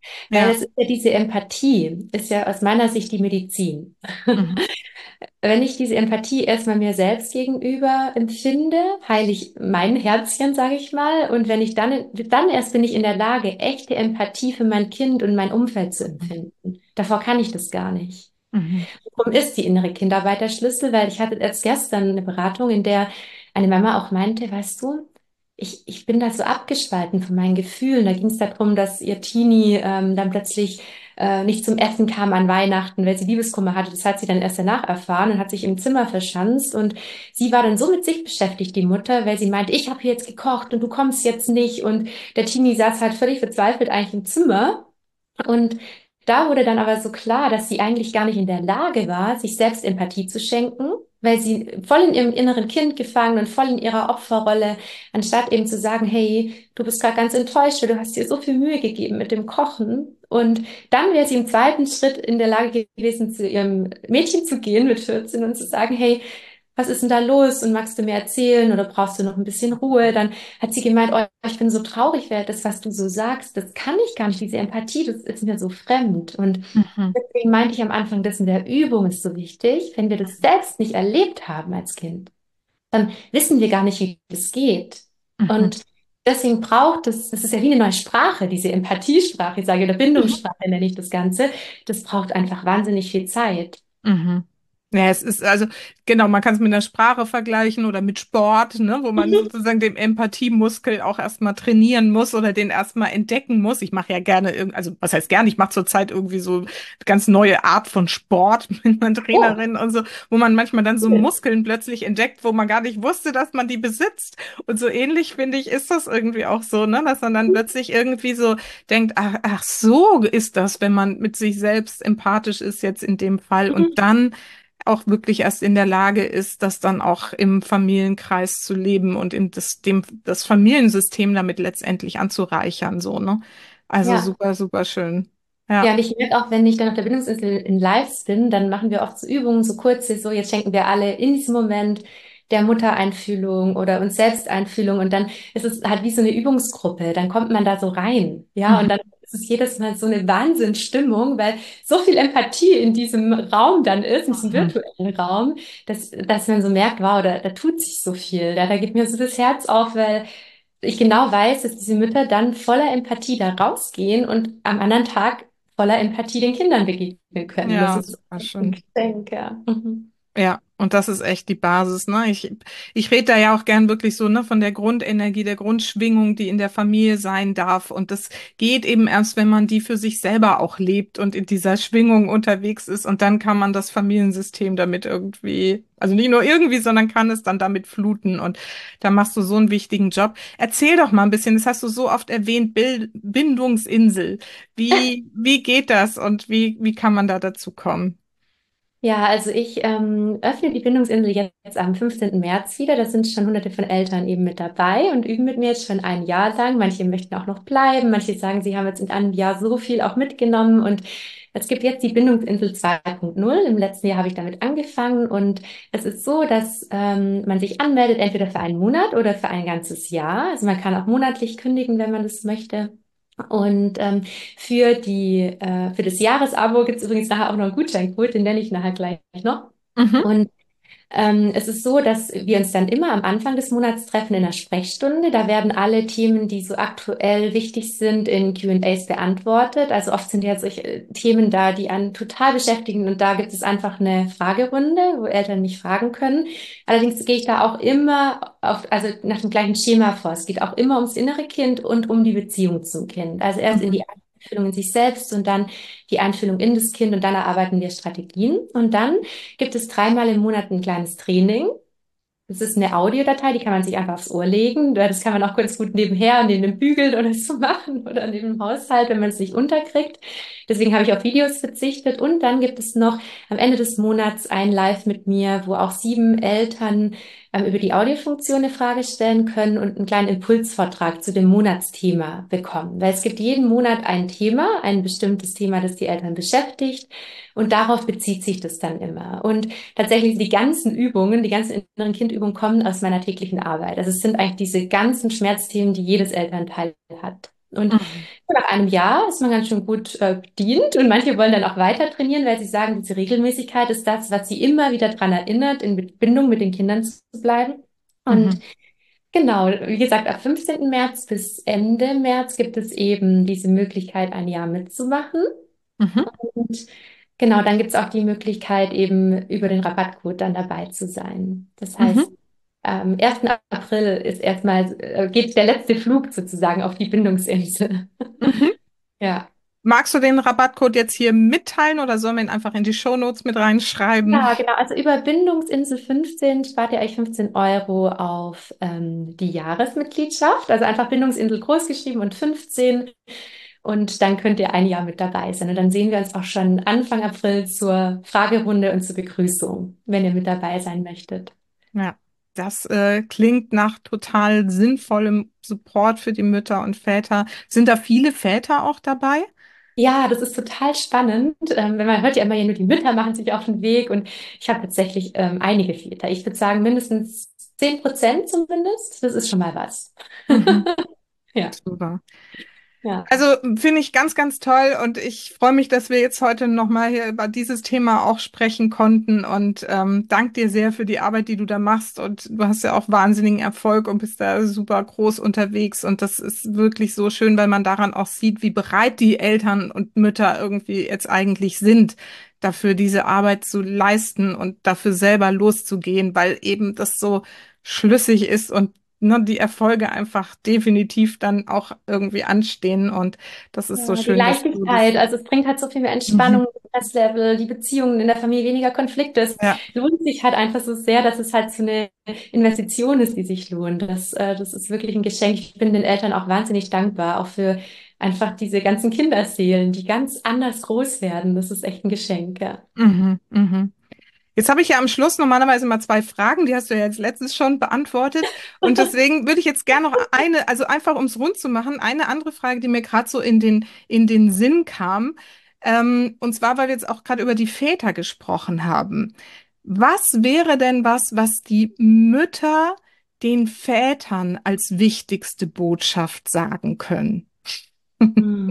Weil Ja. es ist ja diese Empathie, ist ja aus meiner Sicht die Medizin. Mhm. Wenn ich diese Empathie erstmal mir selbst gegenüber empfinde, heile ich mein Herzchen, sage ich mal. Und wenn ich dann, dann erst bin ich in der Lage, echte Empathie für mein Kind und mein Umfeld zu empfinden. Davor kann ich das gar nicht. Mhm. Warum ist die innere Kindarbeit der Schlüssel? Weil ich hatte erst gestern eine Beratung, in der eine Mama auch meinte, weißt du, ich, ich bin da so abgespalten von meinen Gefühlen. Da ging es darum, dass ihr Teenie ähm, dann plötzlich äh, nicht zum Essen kam an Weihnachten, weil sie Liebeskummer hatte. Das hat sie dann erst danach erfahren und hat sich im Zimmer verschanzt. Und sie war dann so mit sich beschäftigt, die Mutter, weil sie meinte, ich habe hier jetzt gekocht und du kommst jetzt nicht. Und der Teenie saß halt völlig verzweifelt eigentlich im Zimmer. Und da wurde dann aber so klar, dass sie eigentlich gar nicht in der Lage war, sich selbst Empathie zu schenken, weil sie voll in ihrem inneren Kind gefangen und voll in ihrer Opferrolle, anstatt eben zu sagen, hey, du bist gerade ganz enttäuscht, weil du hast dir so viel Mühe gegeben mit dem Kochen. Und dann wäre sie im zweiten Schritt in der Lage gewesen, zu ihrem Mädchen zu gehen mit vierzehn und zu sagen, hey, was ist denn da los und magst du mir erzählen oder brauchst du noch ein bisschen Ruhe? Dann hat sie gemeint, oh, ich bin so traurig, weil das, was du so sagst, das kann ich gar nicht, diese Empathie, das ist mir so fremd. Und Mhm. deswegen meinte ich am Anfang, das in der Übung ist so wichtig. Wenn wir das selbst nicht erlebt haben als Kind, dann wissen wir gar nicht, wie das geht. Mhm. Und deswegen braucht es, das ist ja wie eine neue Sprache, diese Empathiesprache, ich sage, oder Mhm. Bindungssprache nenne ich das Ganze. Das braucht einfach wahnsinnig viel Zeit. Mhm. Ja, es ist also, genau, man kann es mit einer Sprache vergleichen oder mit Sport, ne, wo man sozusagen den Empathiemuskel auch erstmal trainieren muss oder den erstmal entdecken muss. Ich mache ja gerne, irgend- also was heißt gerne, ich mache zurzeit irgendwie so eine ganz neue Art von Sport mit meiner Oh, Trainerin und so, wo man manchmal dann so cool. Muskeln plötzlich entdeckt, wo man gar nicht wusste, dass man die besitzt. Und so ähnlich, finde ich, ist das irgendwie auch so, ne, dass man dann plötzlich irgendwie so denkt, ach, ach so ist das, wenn man mit sich selbst empathisch ist jetzt in dem Fall und Mhm. dann auch wirklich erst in der Lage ist, das dann auch im Familienkreis zu leben und in das, dem, das Familiensystem damit letztendlich anzureichern, so, ne? Also Ja. super, super schön. Ja, Ja. und ich merke auch, wenn ich dann auf der Bindungsinsel in Lives bin, dann machen wir oft so Übungen, so kurze, so jetzt schenken wir alle in diesem Moment der Mutter Einfühlung oder uns selbst Einfühlung und dann ist es halt wie so eine Übungsgruppe, dann kommt man da so rein, ja, und Mhm. dann ist es jedes Mal so eine Wahnsinnsstimmung, weil so viel Empathie in diesem Raum dann ist, in diesem Mhm. virtuellen Raum, dass, dass man so merkt, wow, da, da tut sich so viel, ja, da geht mir so das Herz auf, weil ich genau weiß, dass diese Mütter dann voller Empathie da rausgehen und am anderen Tag voller Empathie den Kindern begegnen können. Das Ja, ist super ein schön. Geschenk, ja. Mhm. Ja, und das ist echt die Basis, ne? Ich, ich rede da ja auch gern wirklich so, ne, von der Grundenergie, der Grundschwingung, die in der Familie sein darf. Und das geht eben erst, wenn man die für sich selber auch lebt und in dieser Schwingung unterwegs ist. Und dann kann man das Familiensystem damit irgendwie, also nicht nur irgendwie, sondern kann es dann damit fluten. Und da machst du so einen wichtigen Job. Erzähl doch mal ein bisschen, das hast du so oft erwähnt, Bild, Bindungsinsel. Wie, wie geht das und wie, wie kann man da dazu kommen? Ja, also ich ähm, öffne die Bindungsinsel jetzt am fünfzehnten März wieder. Da sind schon hunderte von Eltern eben mit dabei und üben mit mir jetzt schon ein Jahr lang. Manche möchten auch noch bleiben, manche sagen, sie haben jetzt in einem Jahr so viel auch mitgenommen. Und es gibt jetzt die Bindungsinsel zwei Punkt null. Im letzten Jahr habe ich damit angefangen und es ist so, dass ähm, man sich anmeldet, entweder für einen Monat oder für ein ganzes Jahr. Also man kann auch monatlich kündigen, wenn man das möchte. Und ähm, für die, äh, für das Jahresabo gibt es übrigens nachher auch noch einen Gutscheincode, den nenne ich nachher gleich noch. Mhm. Und ähm, es ist so, dass wir uns dann immer am Anfang des Monats treffen in einer Sprechstunde. Da werden alle Themen, die so aktuell wichtig sind, in Q und As beantwortet. Also oft sind ja solche äh, Themen da, die einen total beschäftigen. Und da gibt es einfach eine Fragerunde, wo Eltern mich fragen können. Allerdings gehe ich da auch immer auf, also nach dem gleichen Schema vor. Es geht auch immer ums innere Kind und um die Beziehung zum Kind. Also erst in Mhm. die Einfühlung in sich selbst und dann die Einfühlung in das Kind und dann erarbeiten wir Strategien. Und dann gibt es dreimal im Monat ein kleines Training. Das ist eine Audiodatei, die kann man sich einfach aufs Ohr legen. Das kann man auch ganz gut nebenher, neben dem Bügeln oder so machen oder neben dem Haushalt, wenn man es nicht unterkriegt. Deswegen habe ich auf Videos verzichtet. Und dann gibt es noch am Ende des Monats ein Live mit mir, wo auch sieben Eltern ähm, über die Audiofunktion eine Frage stellen können und einen kleinen Impulsvortrag zu dem Monatsthema bekommen. Weil es gibt jeden Monat ein Thema, ein bestimmtes Thema, das die Eltern beschäftigt. Und darauf bezieht sich das dann immer. Und tatsächlich die ganzen Übungen, die ganzen inneren Kindübungen kommen aus meiner täglichen Arbeit. Also es sind eigentlich diese ganzen Schmerzthemen, die jedes Elternteil hat. Und Mhm. nach einem Jahr ist man ganz schön gut äh, bedient und manche wollen dann auch weiter trainieren, weil sie sagen, diese Regelmäßigkeit ist das, was sie immer wieder daran erinnert, in Verbindung mit den Kindern zu bleiben. Und Mhm. genau, wie gesagt, ab fünfzehnten März bis Ende März gibt es eben diese Möglichkeit, ein Jahr mitzumachen. Mhm. Und genau, dann gibt es auch die Möglichkeit, eben über den Rabattcode dann dabei zu sein. Das heißt, Mhm. am ersten April ist erstmal, äh, geht der letzte Flug sozusagen auf die Bindungsinsel. Mhm. Ja. Magst du den Rabattcode jetzt hier mitteilen oder sollen wir ihn einfach in die Shownotes mit reinschreiben? Ja, genau. Also über Bindungsinsel fünfzehn spart ihr eigentlich fünfzehn Euro auf ähm, die Jahresmitgliedschaft. Also einfach Bindungsinsel groß geschrieben und fünfzehn. Und dann könnt ihr ein Jahr mit dabei sein. Und dann sehen wir uns auch schon Anfang April zur Fragerunde und zur Begrüßung, wenn ihr mit dabei sein möchtet. Ja, das äh, klingt nach total sinnvollem Support für die Mütter und Väter. Sind da viele Väter auch dabei? Ja, das ist total spannend. Ähm, wenn man hört ja immer, ja, nur die Mütter machen sich auf den Weg. Und ich habe tatsächlich ähm, einige Väter. Ich würde sagen, mindestens zehn Prozent zumindest. Das ist schon mal was. Mhm. Ja, Super. ja. Also finde ich ganz, ganz toll und ich freue mich, dass wir jetzt heute nochmal hier über dieses Thema auch sprechen konnten und ähm, danke dir sehr für die Arbeit, die du da machst und du hast ja auch wahnsinnigen Erfolg und bist da super groß unterwegs und das ist wirklich so schön, weil man daran auch sieht, wie bereit die Eltern und Mütter irgendwie jetzt eigentlich sind, dafür diese Arbeit zu leisten und dafür selber loszugehen, weil eben das so schlüssig ist und ne, die Erfolge einfach definitiv dann auch irgendwie anstehen. Und das ist so Ja, die schön, dass du das. Leichtigkeit, also es bringt halt so viel mehr Mhm. Entspannung, Stresslevel, die Beziehungen in der Familie, weniger Konflikte. Es Ja. lohnt sich halt einfach so sehr, dass es halt so eine Investition ist, die sich lohnt. Das, äh, das ist wirklich ein Geschenk. Ich bin den Eltern auch wahnsinnig dankbar, auch für einfach diese ganzen Kinderseelen, die ganz anders groß werden. Das ist echt ein Geschenk, ja. Mhm. Mhm. Jetzt habe ich ja am Schluss normalerweise mal zwei Fragen, die hast du ja jetzt letztens schon beantwortet. Und deswegen würde ich jetzt gerne noch eine, also einfach um es rund zu machen, eine andere Frage, die mir gerade so in den, in den Sinn kam. Ähm, und zwar, weil wir jetzt auch gerade über die Väter gesprochen haben. Was wäre denn was, was die Mütter den Vätern als wichtigste Botschaft sagen können? Hm.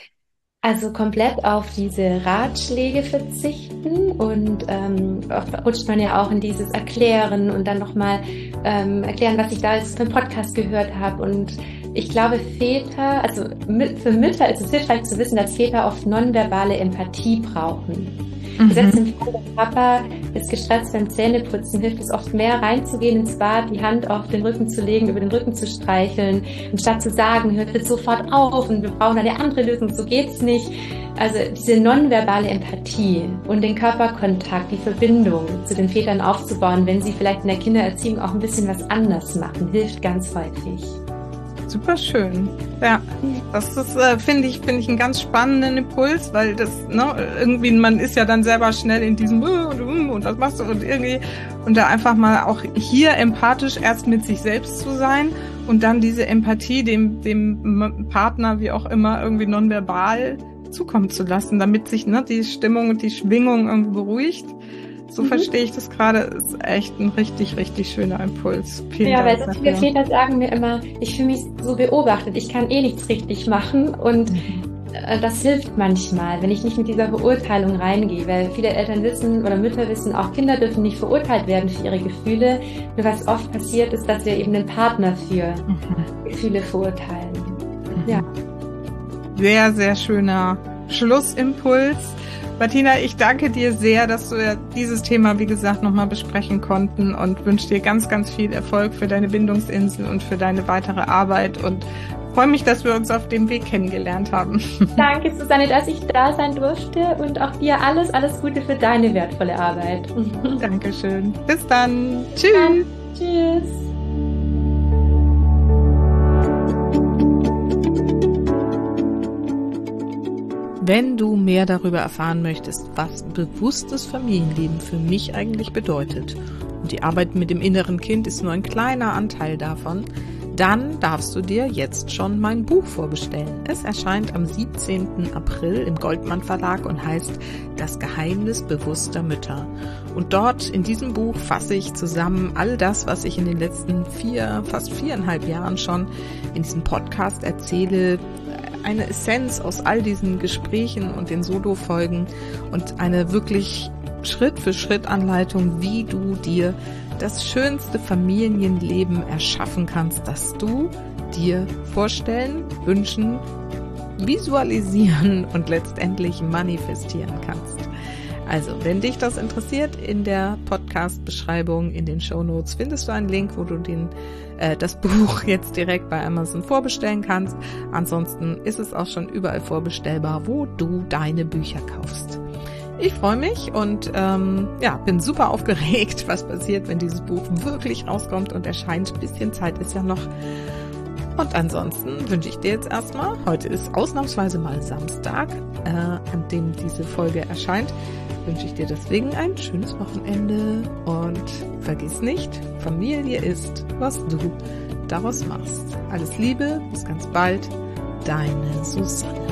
Also komplett auf diese Ratschläge verzichten und ähm, oft rutscht man ja auch in dieses Erklären und dann nochmal ähm, erklären, was ich da jetzt für einen Podcast gehört habe. Und ich glaube, Väter, also mit, für Mütter ist es hilfreich zu wissen, dass Väter oft nonverbale Empathie brauchen. Gesetzt Mhm. im Fall, der Papa ist gestresst beim Zähneputzen, hilft es oft mehr reinzugehen ins Bad, die Hand auf den Rücken zu legen, über den Rücken zu streicheln, anstatt zu sagen, hört bitte sofort auf und wir brauchen eine andere Lösung, so geht's nicht. Also diese nonverbale Empathie und den Körperkontakt, die Verbindung zu den Vätern aufzubauen, wenn sie vielleicht in der Kindererziehung auch ein bisschen was anders machen, hilft ganz häufig. Super schön. Ja, das ist, äh, finde ich, finde ich einen ganz spannenden Impuls, weil das, ne, irgendwie, man ist ja dann selber schnell in diesem äh, und, äh, und was machst du und irgendwie und da einfach mal auch hier empathisch erst mit sich selbst zu sein und dann diese Empathie dem, dem Partner, wie auch immer, irgendwie nonverbal zukommen zu lassen, damit sich, ne, die Stimmung und die Schwingung irgendwie beruhigt. So Mhm. verstehe ich das gerade. Ist echt ein richtig, richtig schöner Impuls. Vielen Ja, weil Dank so viele dafür. Väter sagen mir immer, ich fühle mich so beobachtet, ich kann eh nichts richtig machen und äh, das hilft manchmal, wenn ich nicht mit dieser Verurteilung reingehe, weil viele Eltern wissen oder Mütter wissen, auch Kinder dürfen nicht verurteilt werden für ihre Gefühle. Nur was oft passiert ist, dass wir eben den Partner für Mhm. Gefühle verurteilen. Ja. Sehr, sehr schöner Schlussimpuls. Martina, ich danke dir sehr, dass wir dieses Thema, wie gesagt, nochmal besprechen konnten und wünsche dir ganz, ganz viel Erfolg für deine Bindungsinsel und für deine weitere Arbeit und freue mich, dass wir uns auf dem Weg kennengelernt haben. Danke, Susanne, dass ich da sein durfte und auch dir alles, alles Gute für deine wertvolle Arbeit. Dankeschön. Bis dann. Tschüss. Dann, tschüss. Wenn du mehr darüber erfahren möchtest, was bewusstes Familienleben für mich eigentlich bedeutet, und die Arbeit mit dem inneren Kind ist nur ein kleiner Anteil davon, dann darfst du dir jetzt schon mein Buch vorbestellen. Es erscheint am siebzehnten April im Goldmann Verlag und heißt Das Geheimnis bewusster Mütter. Und dort in diesem Buch fasse ich zusammen all das, was ich in den letzten vier, fast viereinhalb Jahren schon in diesem Podcast erzähle, eine Essenz aus all diesen Gesprächen und den Solo-Folgen und eine wirklich Schritt-für-Schritt-Anleitung, wie du dir das schönste Familienleben erschaffen kannst, das du dir vorstellen, wünschen, visualisieren und letztendlich manifestieren kannst. Also, wenn dich das interessiert, in der Podcast-Beschreibung, in den Shownotes findest du einen Link, wo du den, äh, das Buch jetzt direkt bei Amazon vorbestellen kannst. Ansonsten ist es auch schon überall vorbestellbar, wo du deine Bücher kaufst. Ich freue mich und ähm, ja, bin super aufgeregt, was passiert, wenn dieses Buch wirklich rauskommt und erscheint. Ein bisschen Zeit ist ja noch. Und ansonsten wünsche ich dir jetzt erstmal, heute ist ausnahmsweise mal Samstag, äh, an dem diese Folge erscheint, wünsche ich dir deswegen ein schönes Wochenende und vergiss nicht, Familie ist, was du daraus machst. Alles Liebe, bis ganz bald, deine Susanne.